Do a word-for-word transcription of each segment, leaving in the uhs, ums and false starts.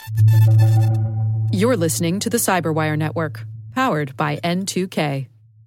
You're listening to the Cyberwire Network, powered by N two K.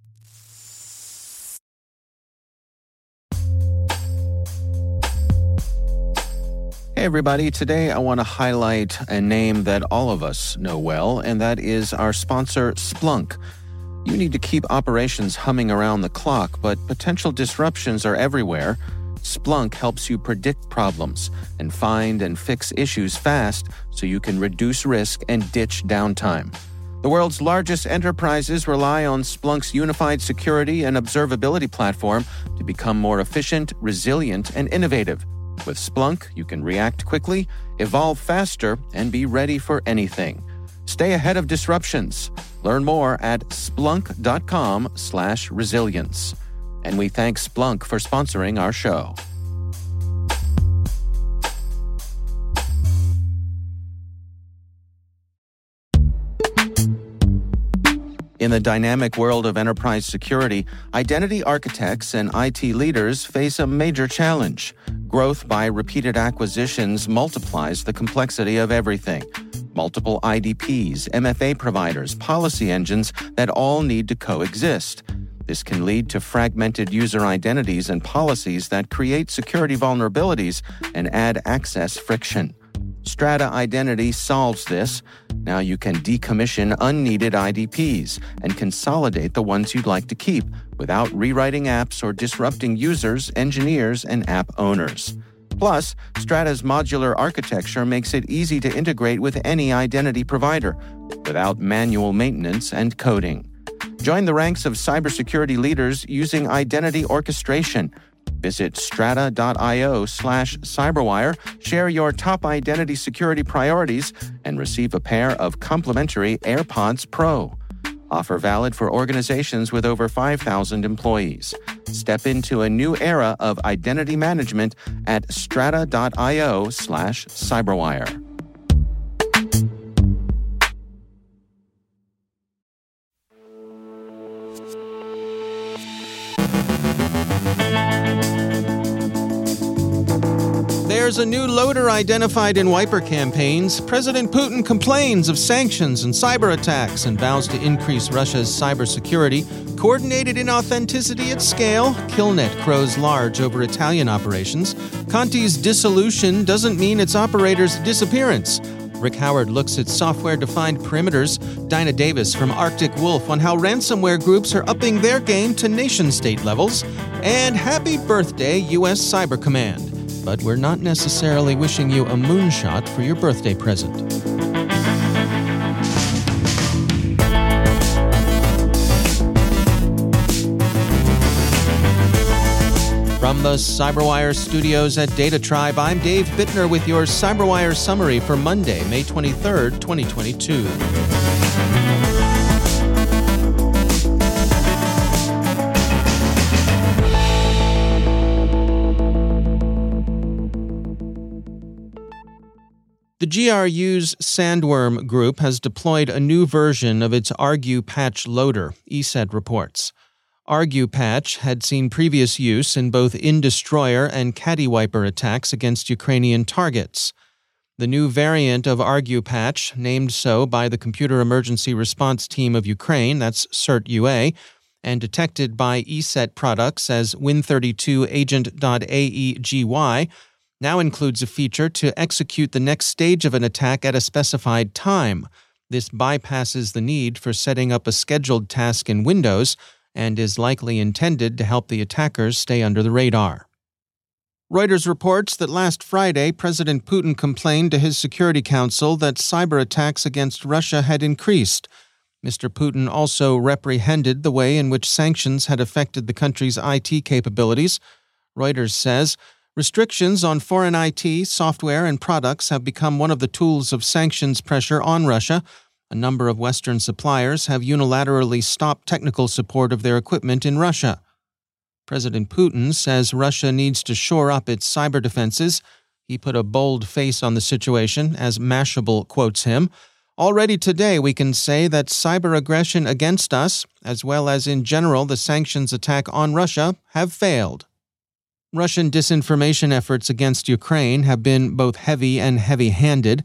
Hey everybody, today I want to highlight a name that all of us know well, and that is our sponsor, Splunk. You need to keep operations humming around the clock, but potential disruptions are everywhere. Splunk helps you predict problems and find and fix issues fast so you can reduce risk and ditch downtime. The world's largest enterprises rely on Splunk's unified security and observability platform to become more efficient, resilient, and innovative. With Splunk, you can react quickly, evolve faster, and be ready for anything. Stay ahead of disruptions. Learn more at splunk.com slash resilience. And we thank Splunk for sponsoring our show. In the dynamic world of enterprise security, identity architects and I T leaders face a major challenge. Growth by repeated acquisitions multiplies the complexity of everything. Multiple I D Ps, M F A providers, policy engines that all need to coexist. This can lead to fragmented user identities and policies that create security vulnerabilities and add access friction. Strata Identity solves this. Now you can decommission unneeded I D Ps and consolidate the ones you'd like to keep without rewriting apps or disrupting users, engineers, and app owners. Plus, Strata's modular architecture makes it easy to integrate with any identity provider without manual maintenance and coding. Join the ranks of cybersecurity leaders using identity orchestration. Visit strata.io slash cyberwire, share your top identity security priorities, and receive a pair of complimentary AirPods Pro. Offer valid for organizations with over five thousand employees. Step into a new era of identity management at strata.io slash cyberwire. There's a new loader identified in wiper campaigns. President Putin complains of sanctions and cyber attacks and vows to increase Russia's cybersecurity. Coordinated inauthenticity at scale. Killnet crows large over Italian operations. Conti's dissolution doesn't mean its operators' disappearance. Rick Howard looks at software-defined perimeters. Dinah Davis from Arctic Wolf on how ransomware groups are upping their game to nation-state levels. And happy birthday, U S Cyber Command. But we're not necessarily wishing you a moonshot for your birthday present. From the Cyberwire studios at Data Tribe, I'm Dave Bittner with your Cyberwire summary for Monday, May twenty-third, twenty twenty-two. The G R U's Sandworm Group has deployed a new version of its Argue Patch loader, E S E T reports. Argue Patch had seen previous use in both in-destroyer and caddy wiper attacks against Ukrainian targets. The new variant of Argue Patch, named so by the Computer Emergency Response Team of Ukraine, that's CERT-U A, and detected by E S E T products as Win thirty-two Agent.aegY, now includes a feature to execute the next stage of an attack at a specified time. This bypasses the need for setting up a scheduled task in Windows and is likely intended to help the attackers stay under the radar. Reuters reports that last Friday, President Putin complained to his Security Council that cyber attacks against Russia had increased. Mister Putin also reprehended the way in which sanctions had affected the country's I T capabilities. Reuters says, restrictions on foreign I T, software, and products have become one of the tools of sanctions pressure on Russia. A number of Western suppliers have unilaterally stopped technical support of their equipment in Russia. President Putin says Russia needs to shore up its cyber defenses. He put a bold face on the situation, as Mashable quotes him. Already today, we can say that cyber aggression against us, as well as in general the sanctions attack on Russia, have failed. Russian disinformation efforts against Ukraine have been both heavy and heavy-handed.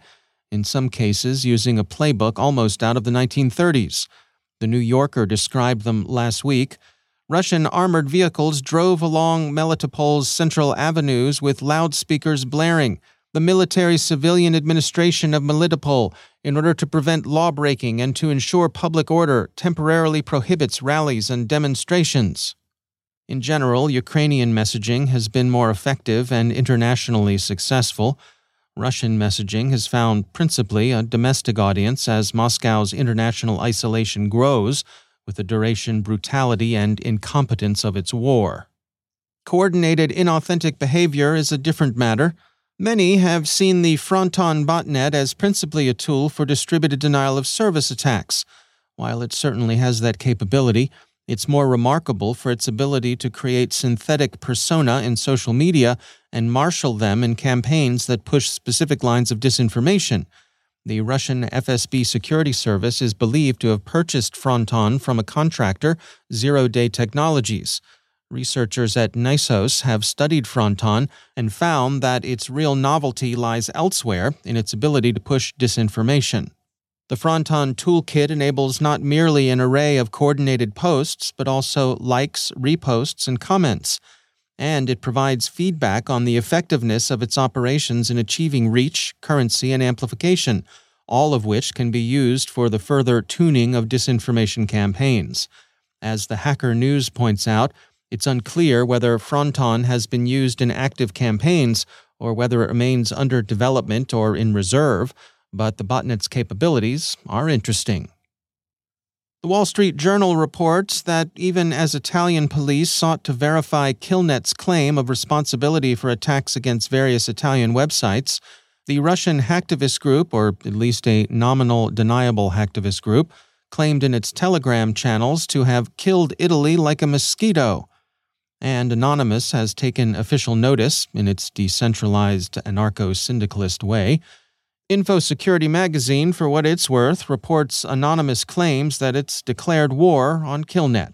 in some cases using a playbook almost out of the nineteen thirties. The New Yorker described them last week. Russian armored vehicles drove along Melitopol's central avenues with loudspeakers blaring. The military-civilian administration of Melitopol, in order to prevent law-breaking and to ensure public order, temporarily prohibits rallies and demonstrations. In general, Ukrainian messaging has been more effective and internationally successful. Russian messaging has found principally a domestic audience as Moscow's international isolation grows with the duration, brutality, and incompetence of its war. Coordinated inauthentic behavior is a different matter. Many have seen the Fronton botnet as principally a tool for distributed denial-of-service attacks. While it certainly has that capability, it's more remarkable for its ability to create synthetic persona in social media and marshal them in campaigns that push specific lines of disinformation. The Russian F S B security service is believed to have purchased Fronton from a contractor, Zero Day Technologies. Researchers at Nisos have studied Fronton and found that its real novelty lies elsewhere in its ability to push disinformation. The Fronton toolkit enables not merely an array of coordinated posts, but also likes, reposts, and comments. And it provides feedback on the effectiveness of its operations in achieving reach, currency, and amplification, all of which can be used for the further tuning of disinformation campaigns. As the Hacker News points out, it's unclear whether Fronton has been used in active campaigns or whether it remains under development or in reserve, but the botnet's capabilities are interesting. The Wall Street Journal reports that even as Italian police sought to verify Killnet's claim of responsibility for attacks against various Italian websites, the Russian hacktivist group, or at least a nominal deniable hacktivist group, claimed in its Telegram channels to have killed Italy like a mosquito. And Anonymous has taken official notice, in its decentralized anarcho-syndicalist way. InfoSecurity magazine, for what it's worth, reports Anonymous claims that it's declared war on Killnet.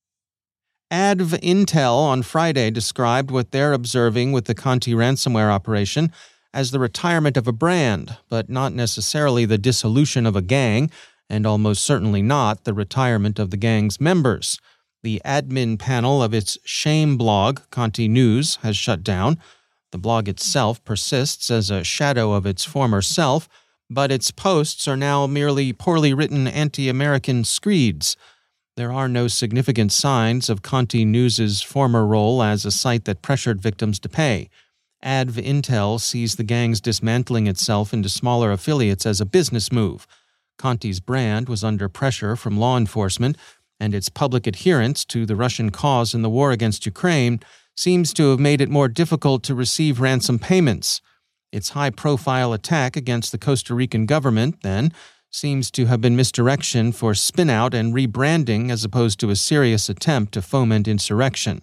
Adv Intel on Friday described what they're observing with the Conti ransomware operation as the retirement of a brand, but not necessarily the dissolution of a gang, and almost certainly not the retirement of the gang's members. The admin panel of its shame blog, Conti News, has shut down. The blog itself persists as a shadow of its former self, but its posts are now merely poorly written anti-American screeds. There are no significant signs of Conti News's former role as a site that pressured victims to pay. Adv Intel sees the gang's dismantling itself into smaller affiliates as a business move. Conti's brand was under pressure from law enforcement, and its public adherence to the Russian cause in the war against Ukraine seems to have made it more difficult to receive ransom payments. Its high-profile attack against the Costa Rican government, then, seems to have been misdirection for spin-out and rebranding as opposed to a serious attempt to foment insurrection.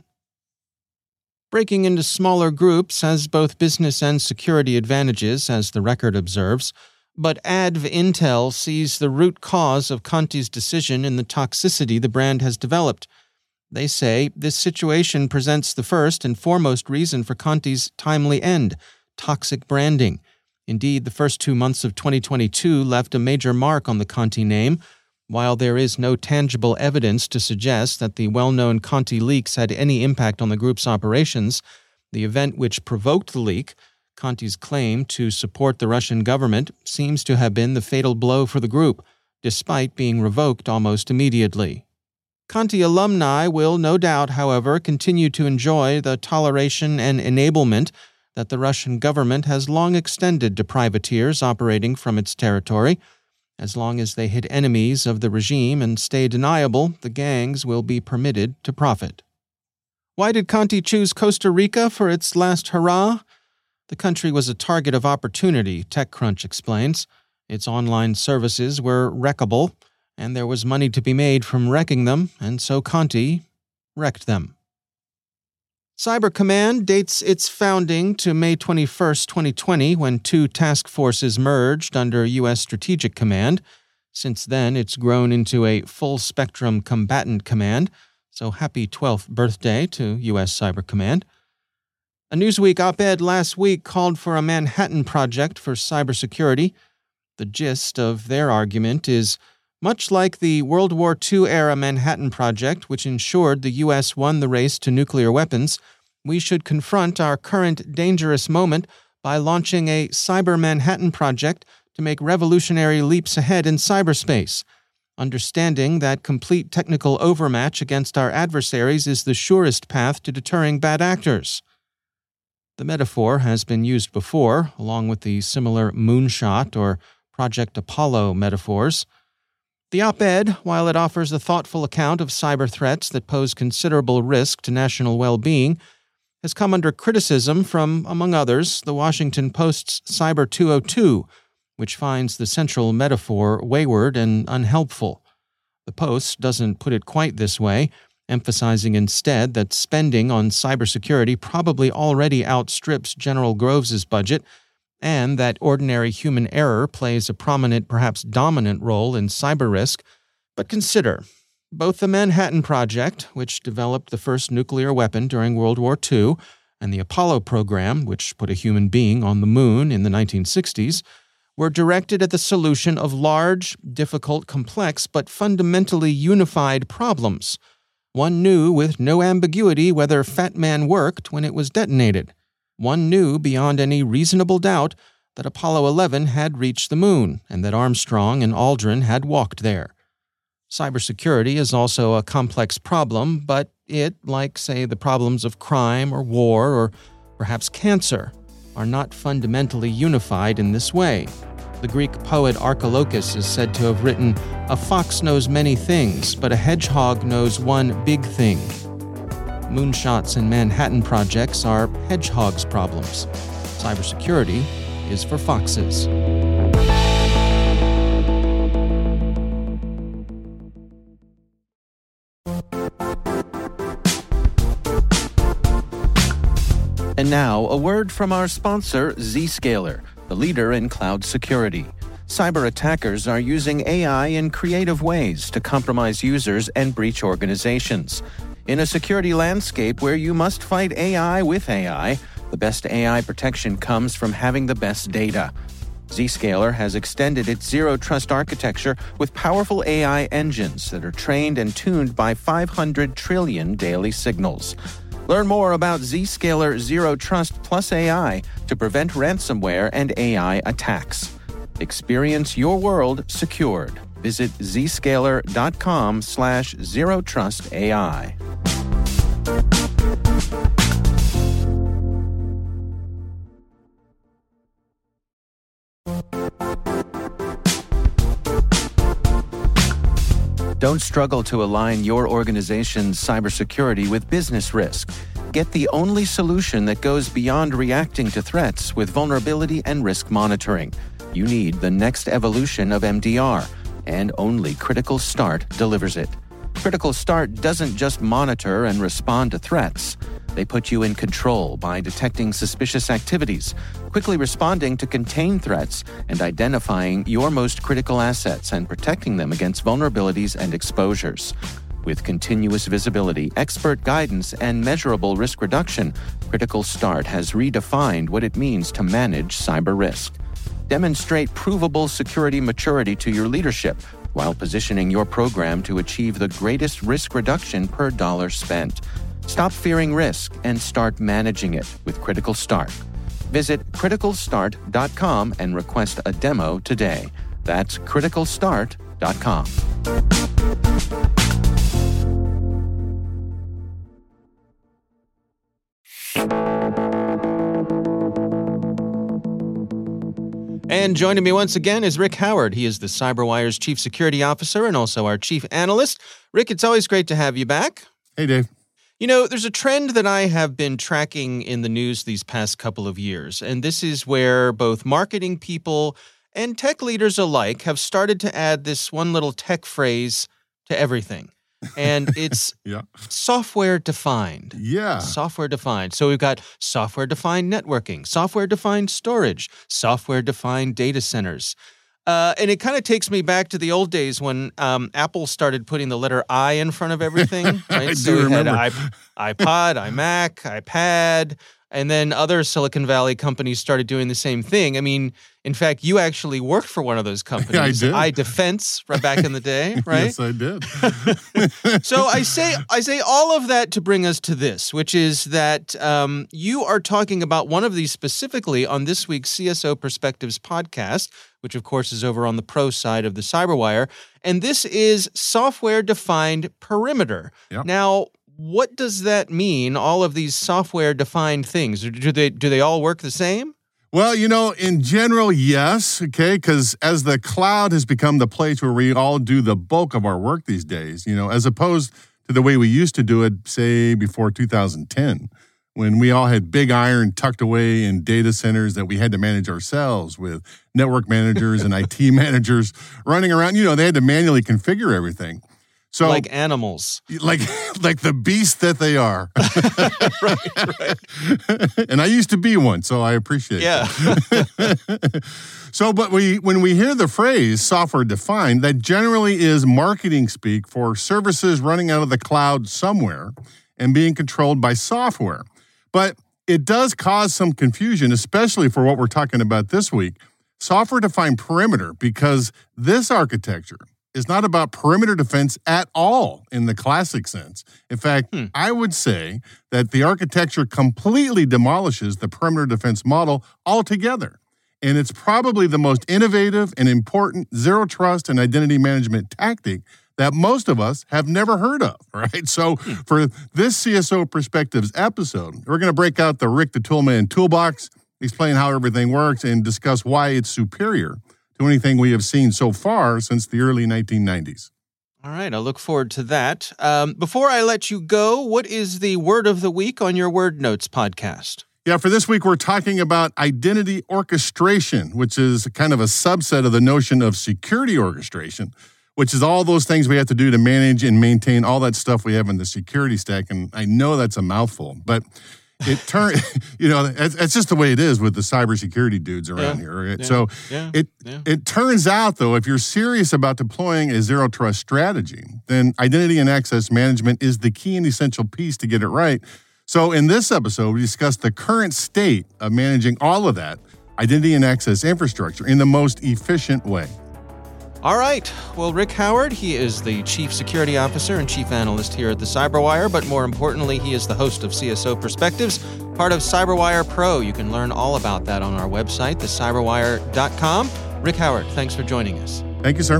Breaking into smaller groups has both business and security advantages, as the record observes, but Adv Intel sees the root cause of Conti's decision in the toxicity the brand has developed. They say this situation presents the first and foremost reason for Conti's timely end, toxic branding. Indeed, the first two months of twenty twenty-two left a major mark on the Conti name. While there is no tangible evidence to suggest that the well-known Conti leaks had any impact on the group's operations, the event which provoked the leak, Conti's claim to support the Russian government, seems to have been the fatal blow for the group, despite being revoked almost immediately. Conti alumni will no doubt, however, continue to enjoy the toleration and enablement that the Russian government has long extended to privateers operating from its territory. As long as they hit enemies of the regime and stay deniable, the gangs will be permitted to profit. Why did Conti choose Costa Rica for its last hurrah? The country was a target of opportunity, TechCrunch explains. Its online services were wreckable, and there was money to be made from wrecking them, and so Conti wrecked them. Cyber Command dates its founding to May twenty-first, twenty twenty, when two task forces merged under U S Strategic Command. Since then, it's grown into a full-spectrum combatant command, so happy twelfth birthday to U S Cyber Command. A Newsweek op-ed last week called for a Manhattan Project for cybersecurity. The gist of their argument is, much like the World War Two-era Manhattan Project, which ensured the U S won the race to nuclear weapons, we should confront our current dangerous moment by launching a Cyber Manhattan Project to make revolutionary leaps ahead in cyberspace. Understanding that complete technical overmatch against our adversaries is the surest path to deterring bad actors. The metaphor has been used before, along with the similar moonshot or Project Apollo metaphors. The op-ed, while it offers a thoughtful account of cyber threats that pose considerable risk to national well-being, has come under criticism from, among others, the Washington Post's Cyber two oh two, which finds the central metaphor wayward and unhelpful. The Post doesn't put it quite this way, emphasizing instead that spending on cybersecurity probably already outstrips General Groves's budget, and that ordinary human error plays a prominent, perhaps dominant role in cyber risk. But consider, both the Manhattan Project, which developed the first nuclear weapon during World War Two, and the Apollo program, which put a human being on the moon in the nineteen sixties, were directed at the solution of large, difficult, complex, but fundamentally unified problems. One knew with no ambiguity whether Fat Man worked when it was detonated. One knew beyond any reasonable doubt that Apollo eleven had reached the moon and that Armstrong and Aldrin had walked there. Cybersecurity is also a complex problem, but it, like, say, the problems of crime or war or perhaps cancer, are not fundamentally unified in this way. The Greek poet Archilochus is said to have written, "A fox knows many things, but a hedgehog knows one big thing." Moonshots and Manhattan projects are hedgehogs' problems. Cybersecurity is for foxes. And now, a word from our sponsor, Zscaler, the leader in cloud security. Cyber attackers are using A I in creative ways to compromise users and breach organizations. In a security landscape where you must fight A I with A I, the best A I protection comes from having the best data. Zscaler has extended its zero-trust architecture with powerful A I engines that are trained and tuned by five hundred trillion daily signals. Learn more about Zscaler Zero Trust Plus A I to prevent ransomware and A I attacks. Experience your world secured. Visit zscaler.com slash zero trust AI. Don't struggle to align your organization's cybersecurity with business risk. Get the only solution that goes beyond reacting to threats with vulnerability and risk monitoring. You need the next evolution of M D R, and only Critical Start delivers it. Critical Start doesn't just monitor and respond to threats. They put you in control by detecting suspicious activities, quickly responding to contain threats, and identifying your most critical assets and protecting them against vulnerabilities and exposures. With continuous visibility, expert guidance, and measurable risk reduction, Critical Start has redefined what it means to manage cyber risk. Demonstrate provable security maturity to your leadership while positioning your program to achieve the greatest risk reduction per dollar spent. Stop fearing risk and start managing it with Critical Start. Visit critical start dot com and request a demo today. That's critical start dot com. And joining me once again is Rick Howard. He is the CyberWire's Chief Security Officer and also our Chief Analyst. Rick, it's always great to have you back. Hey, Dave. You know, there's a trend that I have been tracking in the news these past couple of years, and this is where both marketing people and tech leaders alike have started to add this one little tech phrase to everything. And it's yeah. software defined. Yeah. Software defined. So we've got software defined networking, software defined storage, software defined data centers. Uh, and it kind of takes me back to the old days when um, Apple started putting the letter I in front of everything. Right? I so do we had remember. iP- iPod, iMac, iPad, And then other Silicon Valley companies started doing the same thing. I mean, in fact, you actually worked for one of those companies. Yeah, I did. iDefense, right back in the day, right? Yes, I did. So I say I say all of that to bring us to this, which is that um, you are talking about one of these specifically on this week's C S O Perspectives podcast, which of course is over on the pro side of the CyberWire. And this is software-defined perimeter. Yep. Now, what does that mean, all of these software-defined things? Do they do they all work the same? Well, you know, in general, yes, okay, because as the cloud has become the place where we all do the bulk of our work these days, you know, as opposed to the way we used to do it, say, before two thousand ten, when we all had big iron tucked away in data centers that we had to manage ourselves with network managers and I T managers running around. You know, they had to manually configure everything. So, like animals. Like like the beast that they are. right, right. And I used to be one, so I appreciate yeah. it. So, but we when we hear the phrase software defined, that generally is marketing speak for services running out of the cloud somewhere and being controlled by software. But it does cause some confusion, especially for what we're talking about this week, software-defined perimeter, because this architecture is not about perimeter defense at all in the classic sense. In fact, hmm. I would say that the architecture completely demolishes the perimeter defense model altogether. And it's probably the most innovative and important zero trust and identity management tactic that most of us have never heard of, right? So hmm. for this C S O Perspectives episode, we're going to break out the Rick the Toolman toolbox, explain how everything works, and discuss why it's superior to anything we have seen so far since the early nineteen nineties. All right, I look forward to that. Um, before I let you go, what is the word of the week on your Word Notes podcast? Yeah, for this week, we're talking about identity orchestration, which is kind of a subset of the notion of security orchestration, which is all those things we have to do to manage and maintain all that stuff we have in the security stack. And I know that's a mouthful, but it turn, you know, it's, it's just the way it is with the cybersecurity dudes around yeah, here. Right? Yeah, so yeah, it yeah. it turns out, though, if you're serious about deploying a zero trust strategy, then identity and access management is the key and essential piece to get it right. So in this episode, we discuss the current state of managing all of that identity and access infrastructure in the most efficient way. All right. Well, Rick Howard, he is the Chief Security Officer and Chief Analyst here at the CyberWire, but more importantly, he is the host of C S O Perspectives, part of CyberWire Pro. You can learn all about that on our website, the cyberwire dot com. Rick Howard, thanks for joining us. Thank you, sir.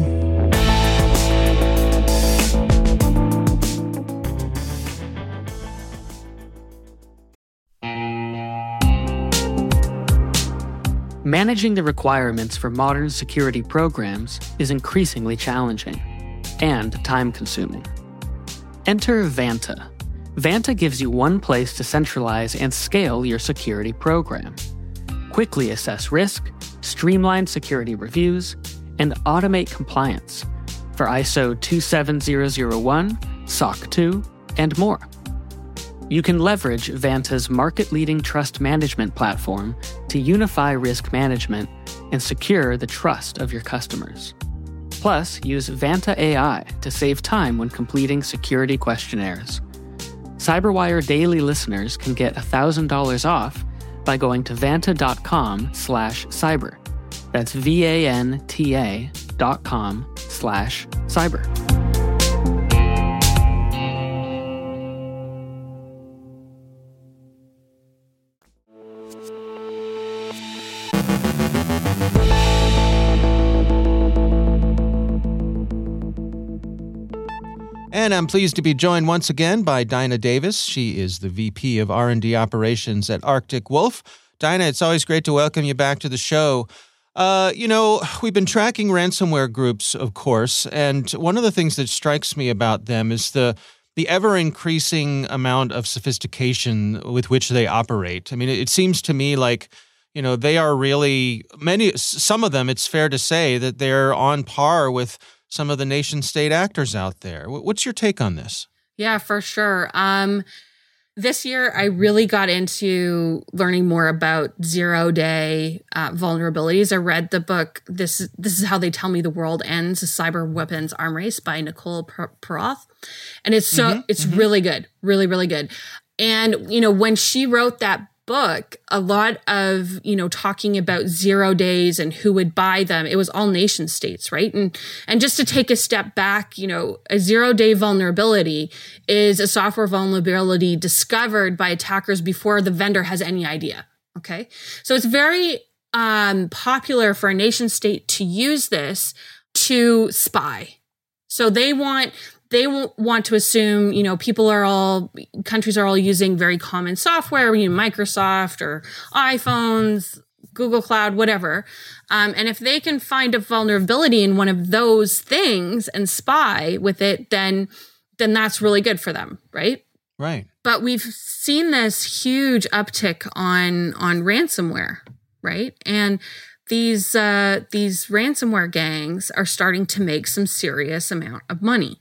Managing the requirements for modern security programs is increasingly challenging and time-consuming. Enter Vanta. Vanta gives you one place to centralize and scale your security program. Quickly assess risk, streamline security reviews, and automate compliance for I S O two seven zero zero one, S O C two, and more. You can leverage Vanta's market-leading trust management platform to unify risk management and secure the trust of your customers. Plus, use Vanta A I to save time when completing security questionnaires. CyberWire Daily listeners can get one thousand dollars off by going to vanta.com slash cyber. That's V-A-N-T-A dot com slash cyber. And I'm pleased to be joined once again by Dinah Davis. She is the V P of R and D Operations at Arctic Wolf. Dinah, it's always great to welcome you back to the show. Uh, you know, we've been tracking ransomware groups, of course, and one of the things that strikes me about them is the the ever-increasing amount of sophistication with which they operate. I mean, it seems to me like, you know, they are really, many, some of them, it's fair to say that they're on par with some of the nation-state actors out there. What's your take on this? Yeah, for sure. Um, this year, I really got into learning more about zero-day uh, vulnerabilities. I read the book, This This is How They Tell Me the World Ends, a Cyber Weapons Arm Race by Nicole Peroth. And it's so mm-hmm, it's mm-hmm. really good, really, really good. And, you know, when she wrote that book, a lot of, you know, talking about zero days and who would buy them, it was all nation states, right? And and just to take a step back, you know, a zero day vulnerability is a software vulnerability discovered by attackers before the vendor has any idea. Okay. So it's very um, popular for a nation state to use this to spy. So they want They want to assume, you know, people are all, countries are all using very common software, you know, Microsoft or iPhones, Google Cloud, whatever. Um, and if they can find a vulnerability in one of those things and spy with it, then then that's really good for them, right? Right. But we've seen this huge uptick on on ransomware, right? And these uh, these ransomware gangs are starting to make some serious amount of money.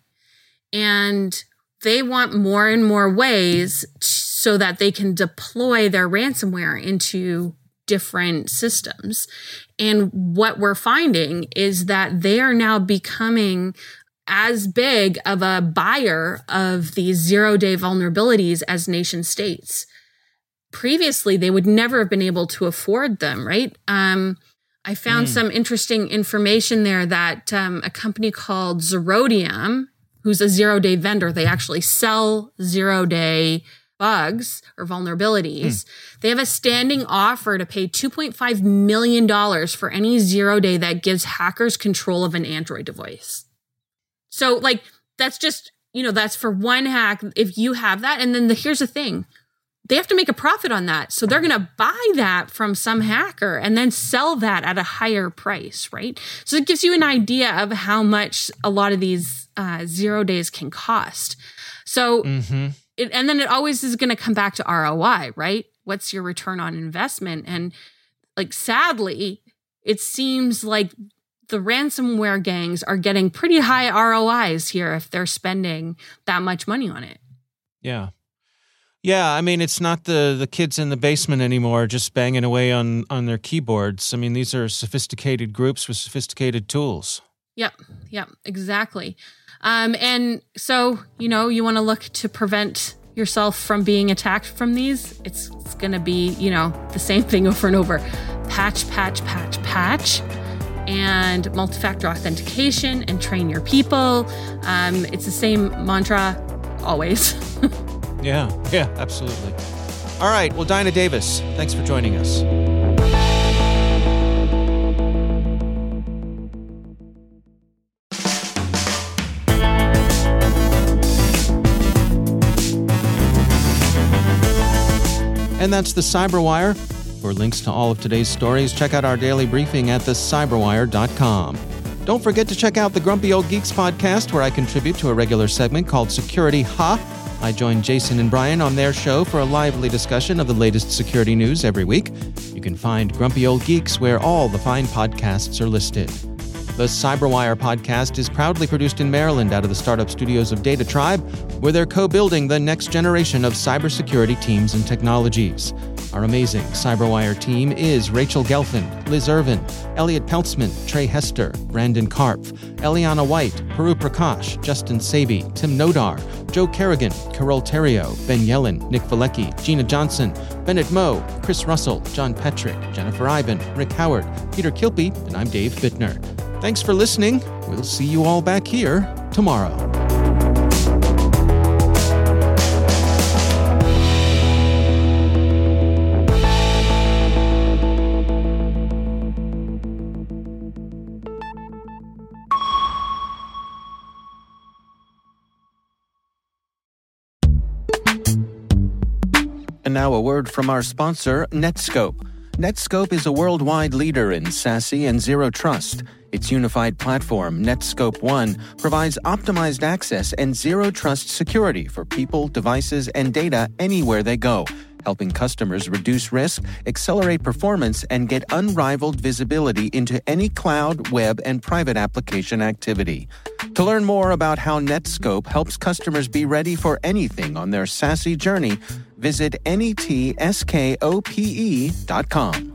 And they want more and more ways t- so that they can deploy their ransomware into different systems. And what we're finding is that they are now becoming as big of a buyer of these zero-day vulnerabilities as nation states. Previously, they would never have been able to afford them, right? Um, I found mm. some interesting information there that um, a company called Zerodium, who's a zero-day vendor, they actually sell zero-day bugs or vulnerabilities. Hmm. They have a standing offer to pay two point five million dollars for any zero-day that gives hackers control of an Android device. So, like, that's just, you know, that's for one hack if you have that. And then the, here's the thing. They have to make a profit on that. So they're going to buy that from some hacker and then sell that at a higher price, right? So it gives you an idea of how much a lot of these uh, zero days can cost. So, mm-hmm. it, and then it always is going to come back to R O I, right? What's your return on investment? And like, sadly, it seems like the ransomware gangs are getting pretty high R O Is here if they're spending that much money on it. Yeah. Yeah, I mean, it's not the, the kids in the basement anymore just banging away on, on their keyboards. I mean, these are sophisticated groups with sophisticated tools. Yep, yep, exactly. Um, and so, you know, you want to look to prevent yourself from being attacked from these. It's, it's going to be, you know, the same thing over and over. Patch, patch, patch, patch. And multi-factor authentication and train your people. Um, it's the same mantra always. Yeah, yeah, absolutely. All right, well, Dinah Davis, thanks for joining us. And that's the Cyberwire. For links to all of today's stories, check out our daily briefing at the cyberwire dot com. Don't forget to check out the Grumpy Old Geeks podcast, where I contribute to a regular segment called Security Ha! I join Jason and Brian on their show for a lively discussion of the latest security news every week. You can find Grumpy Old Geeks where all the fine podcasts are listed. The Cyberwire podcast is proudly produced in Maryland out of the startup studios of Data Tribe, where they're co-building the next generation of cybersecurity teams and technologies. Our amazing Cyberwire team is Rachel Gelfand, Liz Irvin, Elliot Peltzman, Trey Hester, Brandon Karpf, Eliana White, Puru Prakash, Justin Sabi, Tim Nodar, Joe Kerrigan, Carol Terrio, Ben Yellen, Nick Valecki, Gina Johnson, Bennett Moe, Chris Russell, John Petrick, Jennifer Iben, Rick Howard, Peter Kilpie, and I'm Dave Bittner. Thanks for listening. We'll see you all back here tomorrow. And now a word from our sponsor, Netskope. Netskope is a worldwide leader in SASE and Zero Trust. Its unified platform, Netskope One, provides optimized access and Zero Trust security for people, devices, and data anywhere they go, helping customers reduce risk, accelerate performance, and get unrivaled visibility into any cloud, web, and private application activity. To learn more about how Netskope helps customers be ready for anything on their SASE journey, visit netskope dot com.